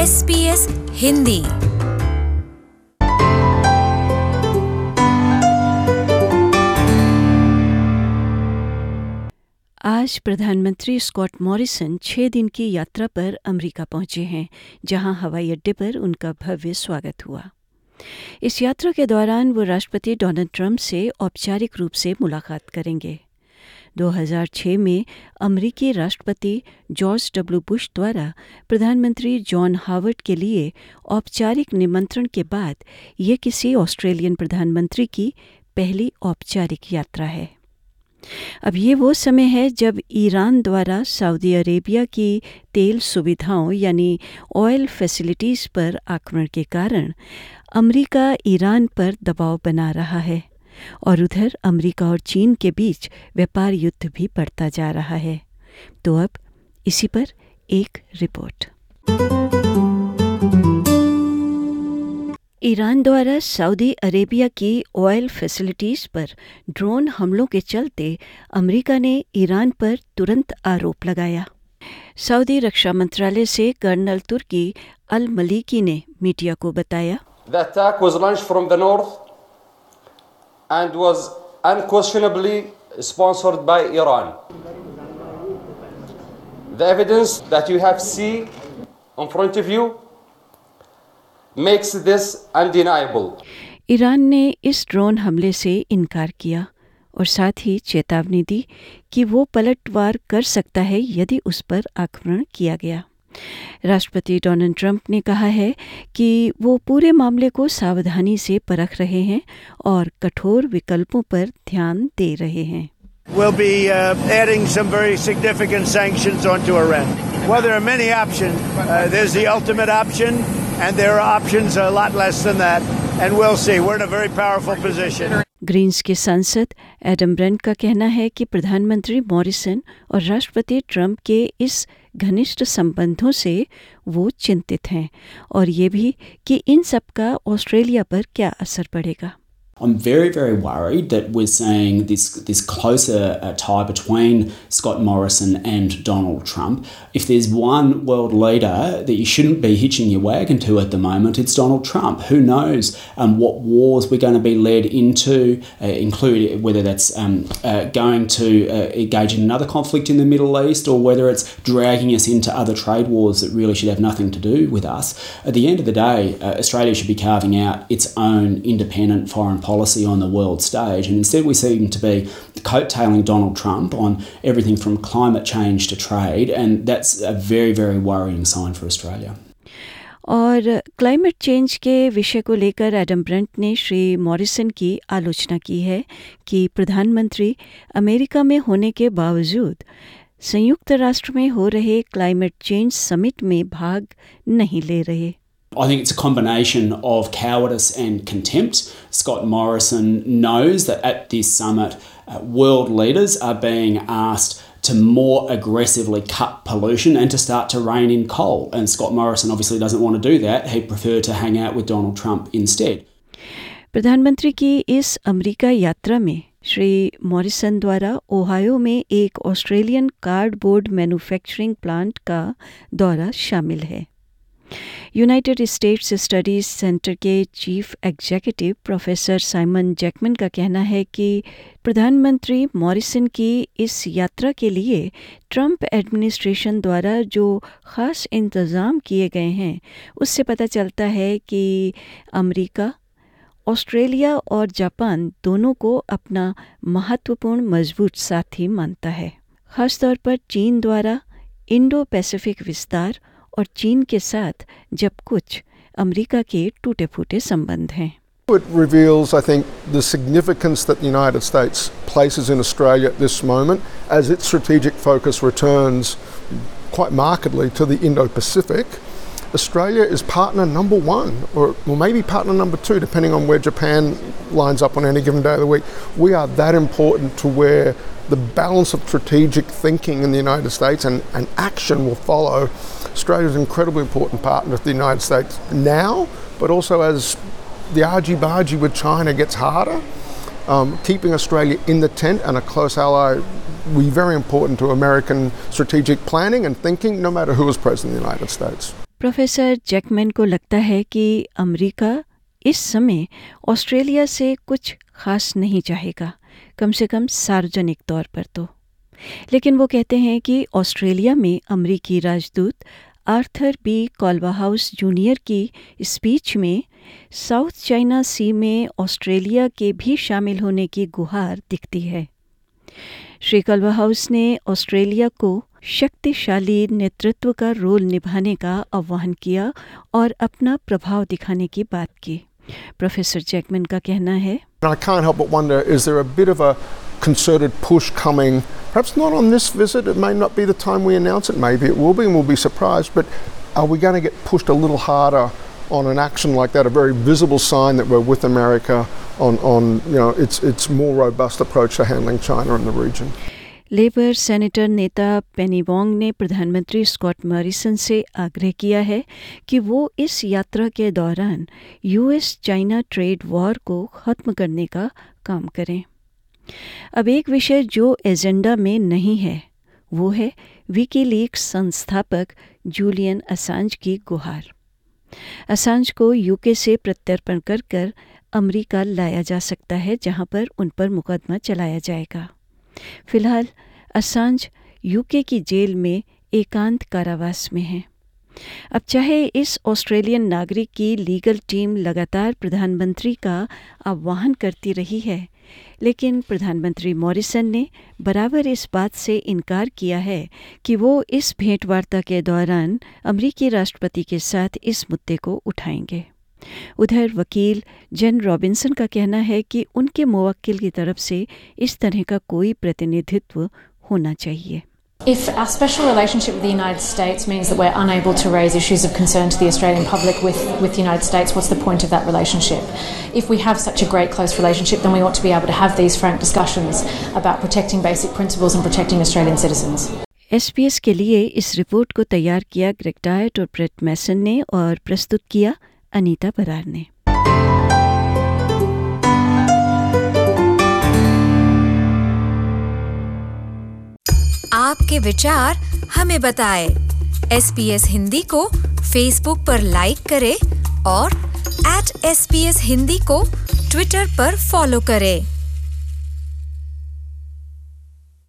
SBS Hindi. आज प्रधानमंत्री Scott Morrison 6 दिन की यात्रा पर अमेरिका पहुंचे हैं, जहां हवाई अड्डे पर उनका भव्य स्वागत हुआ। इस यात्रा के दौरान वो राष्ट्रपति डोनाल्ड ट्रंप से औपचारिक रूप से मुलाकात करेंगे। 2006 में अमेरिकी राष्ट्रपति जॉर्ज डब्ल्यू बुश द्वारा प्रधानमंत्री जॉन हावर्ड के लिए औपचारिक निमंत्रण के बाद ये किसी ऑस्ट्रेलियन प्रधानमंत्री की पहली औपचारिक यात्रा है। अब ये वो समय है जब ईरान द्वारा सऊदी अरेबिया की तेल सुविधाओं यानी ऑयल फैसिलिटीज़ पर आक्रमण के कारण अमेरिका ईरान पर दबाव बना रहा है और उधर अमेरिका और चीन के बीच व्यापार युद्ध भी बढ़ता जा रहा है। तो अब इसी पर एक रिपोर्ट। ईरान द्वारा सऊदी अरेबिया की ऑयल फैसिलिटीज़ पर ड्रोन हमलों के चलते अमेरिका ने ईरान पर तुरंत आरोप लगाया। सऊदी रक्षा मंत्रालय से कर्नल तुर्की अल मलीकी ने मीडिया को बताया, The attack was launched from the north and was unquestionably sponsored by Iran. The evidence that you have seen in front of you makes this undeniable. Iran ने इस ड्रोन हमले से इनकार किया और साथ ही चेतावनी दी कि वो पलटवार कर सकता है यदि उस पर आक्रमण किया गया। राष्ट्रपति डोनाल्ड ट्रंप ने कहा है कि वो पूरे मामले को सावधानी से परख रहे हैं और कठोर विकल्पों पर ध्यान दे रहे हैं। We'll be adding some very significant sanctions onto Iran. Well, there are many options. There's the ultimate option, and there are options a lot less than that. And we'll see. We're in a very powerful position. Greens के सांसद Adam Brent का कहना है कि प्रधानमंत्री Morrison और राष्ट्रपति Trump के इस घनिष्ठ संबंधों से वो चिंतित हैं और ये भी कि इन सब का ऑस्ट्रेलिया पर क्या असर पड़ेगा। I'm very, very worried that we're seeing this closer tie between Scott Morrison and Donald Trump. If there's one world leader that you shouldn't be hitching your wagon to at the moment, it's Donald Trump. Who knows what wars we're going to be led into, including whether that's going to engage in another conflict in the Middle East or whether it's dragging us into other trade wars that really should have nothing to do with us. At the end of the day, Australia should be carving out its own independent foreign policy on the world stage, and instead we seem to be coattailing Donald Trump on everything from climate change to trade, and that's a very, very worrying sign for Australia. और climate change के विषय को लेकर Adam Brent ने Shri Morrison की आलोचना की है कि प्रधानमंत्री अमेरिका में होने के बावजूद संयुक्त राष्ट्र में हो रहे क्लाइमेट चेंज समिट में भाग नहीं ले रहे। I think it's a combination of cowardice and contempt. Scott Morrison knows that at this summit, world leaders are being asked to more aggressively cut pollution and to start to rein in coal. And Scott Morrison obviously doesn't want to do that. He'd prefer to hang out with Donald Trump instead. प्रधानमंत्री की इस America यात्रा में Shri Morrison द्वारा Ohio में एक Australian cardboard manufacturing plant का दौरा शामिल है। यूनाइटेड स्टेट्स स्टडीज़ सेंटर के chief executive professor Simon Jackman का कहना है कि प्रधानमंत्री मॉरिसन की इस यात्रा के लिए ट्रंप एडमिनिस्ट्रेशन द्वारा जो ख़ास इंतज़ाम किए गए हैं उससे पता चलता है कि अमेरिका, ऑस्ट्रेलिया और जापान दोनों को अपना महत्वपूर्ण मजबूत साथी मानता है, ख़ासतौर पर चीन द्वारा इंडो पैसिफिक विस्तार और चीन के साथ जब कुछ अमेरिका के टूटे-फूटे संबंध हैं। It reveals, I think, the significance that the United States places in Australia at this moment as its strategic focus returns quite markedly to the Indo-Pacific. Australia is partner number one, or maybe partner number two, depending on where Japan lines up on any given day of the week. We are that important to where the balance of strategic thinking in the United States and action will follow. Australia is an incredibly important partner to the United States now, but also as the argy-bargy with China gets harder, keeping Australia in the tent and a close ally will be very important to American strategic planning and thinking, no matter who is president of the United States. Professor Jackman को लगता है कि America इस समय Australia से कुछ खास नहीं चाहेगा, कम से कम सार्वजनिक तौर पर तो। लेकिन वो कहते हैं कि ऑस्ट्रेलिया में अमेरिकी राजदूत आर्थर बी कॉल्वाहाउस जूनियर की स्पीच में साउथ चाइना सी में ऑस्ट्रेलिया के भी शामिल होने की गुहार दिखती है। श्री कॉल्वाहाउस ने ऑस्ट्रेलिया को शक्तिशाली नेतृत्व का रोल निभाने का आह्वान किया और अपना प्रभाव दिखाने की बात की। प्रोफेसर जैकमैन का कहना है, I can't help but wonder, is there a bit of a concerted push coming, perhaps not on this visit, it may not be the time we announce it, maybe it will be and we'll be surprised, but are we going to get pushed a little harder on an action like that, a very visible sign that we're with America on its more robust approach to handling China in the region? Labor senator नेता Penny Wong ने प्रधानमंत्री Scott Morrison से आग्रह किया है कि वो इस यात्रा के दौरान यूएस चाइना ट्रेड वॉर को ख़त्म करने का काम करें। अब एक विषय जो एजेंडा में नहीं है वो है विकीलीक्स संस्थापक जूलियन असांज की गुहार। असांज को यूके से प्रत्यर्पण कर अमेरिका लाया जा सकता है, जहां पर उन पर मुकदमा चलाया जाएगा। फिलहाल असांज यूके की जेल में एकांत कारावास में है। अब चाहे इस ऑस्ट्रेलियन नागरिक की लीगल टीम लगातार प्रधानमंत्री का आह्वान करती रही है, लेकिन प्रधानमंत्री मॉरिसन ने बराबर इस बात से इनकार किया है कि वो इस भेंटवार्ता के दौरान अमेरिकी राष्ट्रपति के साथ इस मुद्दे को उठाएंगे। उधर वकील जेन रॉबिन्सन का कहना है कि उनके मुवक्किल की तरफ से इस तरह का कोई प्रतिनिधित्व होना चाहिए। If our special relationship with the United States means that we're unable to raise issues of concern to the Australian public with the United States, what's the point of that relationship? If we have such a great close relationship, then we ought to be able to have these frank discussions about protecting basic principles and protecting Australian citizens. SBS के लिए इस report को तैयार किया Greg Dyett और Brett Mason ने और प्रस्तुत किया अनीता बरार ने। आपके विचार हमें बताएं। SBS हिंदी को फेसबुक पर लाइक करें और @SBS हिंदी को ट्विटर पर फॉलो करें।